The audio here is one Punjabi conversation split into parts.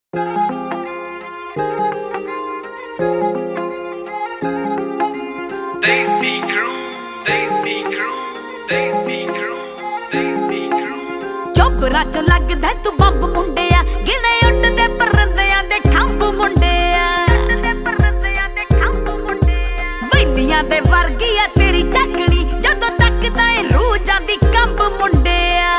Desi crew, Desi crew, Desi crew, Desi crew। ਚੋਬਰਾ ਚੋਂ ਲੱਗਦਾ ਤੂੰ ਬੰਬ ਮੁੰਡਿਆ, ਗਿਣੇ ਉੱਡਦੇ ਪਰੰਦਿਆਂ ਦੇ ਖੰਭ ਮੁੰਡਿਆ, ਵੈਲੀਆਂ ਦੇ ਵਰਗੀ ਆ ਤੇਰੀ ਚੱਕਣੀ, ਜਦੋਂ ਤੱਕਦਾ ਏ ਰੂਹ ਜਾਂਦੀ ਕੰਬ ਮੁੰਡਿਆ।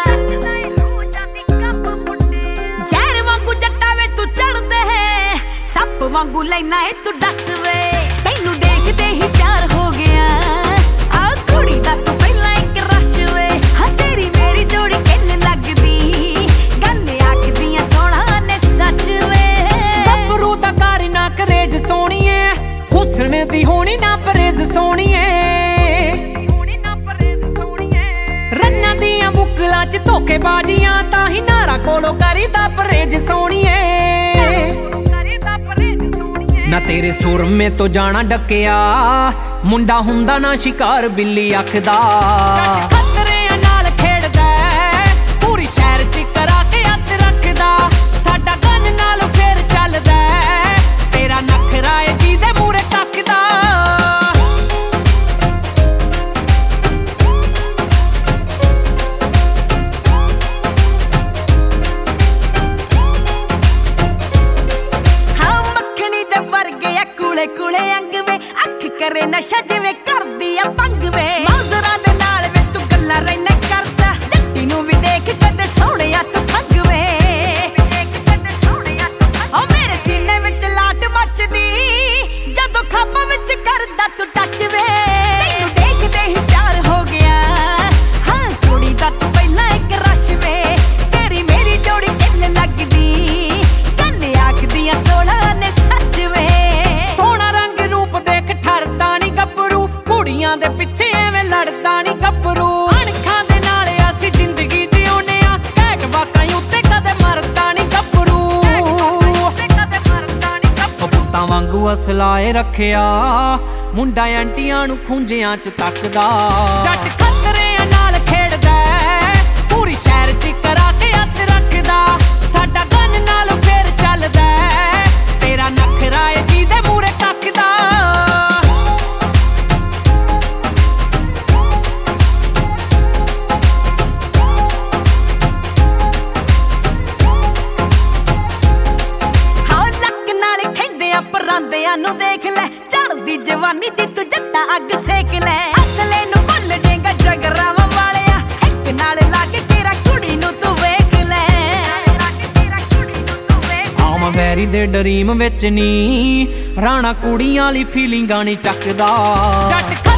ਜ਼ਹਿਰ ਵਾਂਗੂ ਜੱਟਾ ਵੇ ਤੂੰ ਚੜਦੇ, ਸੱਪ ਵਾਂਗੂ ਲੈਣਾ ਏ ਤੂੰ ਡੱਸ ਵੇ। ਤੈਨੂੰ ਦੇਖਦੇ ਹੀ ਪਿਆਰ ਹੋ ਗਿਆ, ਆ ਕੁੜੀ ਦਾ ਤੂੰ ਪਹਿਲਾਂ ਇੱਕ ਰਸ਼ ਵੇ। ਹਾਂ ਤੇਰੀ ਮੇਰੀ ਜੋੜੀ ਕਿੰਨ ਲੱਗਦੀ, ਗੱਲ ਆਖਦੀਆਂ ਸੋਹਣਾ ਨੇ ਸੱਚ ਵੇ। ਗੱਭਰੂ ਦਾ ਕਰ ਨਾ ਕਰੇਜ ਸੋਹਣੀਏ, ਹੁਸਨ ਦੀ ਹੋਣੀ ਨਾ ਪਰੇਜ਼ ਸੋਹਣੀਏ। ਰੰਨਾਂ ਦੀਆਂ ਬੁੱਕਲਾਂ ਚ ਧੋਖੇਬਾਜ਼ੀਆਂ, ਤਾਂ ਹੀ ਨਾਰਾ ਕੋਲੋਂ ਕਰੀਦਾ ਪਰੇਜ਼ ਸੋਹਣੀਏ। ਨਾ ਤੇਰੇ ਸੁਰਮੇ ਤੋਂ ਜਾਣਾ ਡੱਕਿਆ, ਮੁੰਡਾ ਹੁੰਦਾ ਨਾ ਸ਼ਿਕਾਰ ਬਿੱਲੀ ਅੱਖ ਦਾ। ਖਤਰਿਆਂ ਨਾਲ ਖੇਡਦਾ, ਪੂਰੀ ਸ਼ਹਿਰ ਚ ਕਰਾ ਕੇ ਹੱਥ ਰੱਖਦਾ। ਸਾਡਾ ਗਨ ਨਾਲ ਫੇਰ ਚੱਲਦਾ, ਤੇਰਾ ਨਖਰਾ ਏ ਜਿਹਦੇ ਮੂਹਰੇ ਤੱਕਦਾ। ਕੁਲੇ ਅੰਗ ਵੇ, ਅੱਖ ਕਰੇ ਨਸ਼ਾ ਜਿਵੇਂ ਕਰਦੀ ਆ ਭੰਗ ਵੇ। ਮੌਜ਼ਰਾਂ ਦੇ ਨਾਲ ਵੇ ਤੂੰ ਗੱਲਾਂ ਰਹਿਣਾ ਕਰਦਾ, ਜੱਟੀ ਨੂੰ ਵੀ ਦੇਖ ਕਦੇ ਸੋਹਣਿਆ ਤੂੰ ਠੱਗ ਵੇ। ਓ ਮੇਰੇ ਸੀਨੇ ਵਿੱਚ ਲਾਟ ਮੱਚਦੀ, ਜਦੋਂ ਖਾਬਾਂ ਵਿੱਚ ਕਰਦਾ ਤੂੰ ਟੱਚ ਵੇ। ਤੈਨੂੰ ਦੇਖਦੇ ਹੀ ਪਿਆਰ ਹੋ ਗਿਆ, ਹਾਂ ਕੁੜੀ ਦਾ ਤੂੰ ਪਹਿਲਾਂ ਇੱਕ ਰਸ਼ ਵੇ। ਤੇਰੀ ਮੇਰੀ ਜੋੜੀ ਕਿੰਨ ਲੱਗਦੀ, ਗੱਲ ਆਖਦੀਆਂ ਸੋਹਣਾ ਨੇ ਸੱਚ ਵੇ। ਕੁੜੀਆਂ ਦੇ ਪਿੱਛੇ ਐਵੇਂ ਲੜਦਾ ਨੀ ਗੱਭਰੂ, ਅਣਖਾਂ ਦੇ ਨਾਲ ਅਸੀਂ ਜ਼ਿੰਦਗੀ ਜਿਉਨੇ ਆ। ਘੈਂਟ ਵਾਕਾਂ ਉੱਤੇ ਕਦੇ ਮਰਦਾ ਨੀ ਗੱਭਰੂ, ਪੁੱਤਾਂ ਵਾਂਗੂ ਅਸਲਾਏ ਰੱਖਿਆ, ਮੁੰਡਾ ਐਂਟੀਆਂ ਨੂੰ ਖੁੰਝਿਆਂ ਚ ਤੱਕਦਾ। ਜੱਟ ਖਤਰਿਆਂ ਨਾਲ ਖੇਡਦਾ, ਪੂਰੀ ਸ਼ਹਿਰ ਚ ਕਰਾ ਕੇ ਹੱਥ ਰੱਖਦਾ। ਸਾਡਾ ਗਨ ਨਾਲ ਫੇਰ ਚੱਲਦਾ, ਤੇਰਾ ਨਖਰਾ ਏ ਜਿਹਦੇ ਮੂਹਰੇ ਤੱਕਦਾ। ਪਰਾਂਦਿਆਂ ਨੂੰ ਦੇਖ ਲੈ, ਝੜਦੀ ਜਵਾਨੀ ਦੀ ਤੂੰ ਜੱਟਾ ਅੱਗ ਸੇਕ ਲੈ। ਅਸਲੇ ਨੂੰ ਭੁੱਲ ਜੇਗਾ ਜਗਰਾਵਾਂ ਵਾਲਿਆ, ਇੱਕ ਨਾਲ ਲਾ ਕੇ ਤੇਰਾ ਕੁੜੀ ਨੂੰ ਤੂੰ ਵੇਖ ਲੈ। ਆਮ ਵੈਰੀ ਦੇ ਡਰੀਮ ਵਿੱਚ ਨੀ, ਰਾਣਾ ਕੁੜੀਆਂ ਵਾਲੀ ਫੀਲਿੰਗਾਂ ਨੀ ਚੱਕਦਾ। ਜੱਟ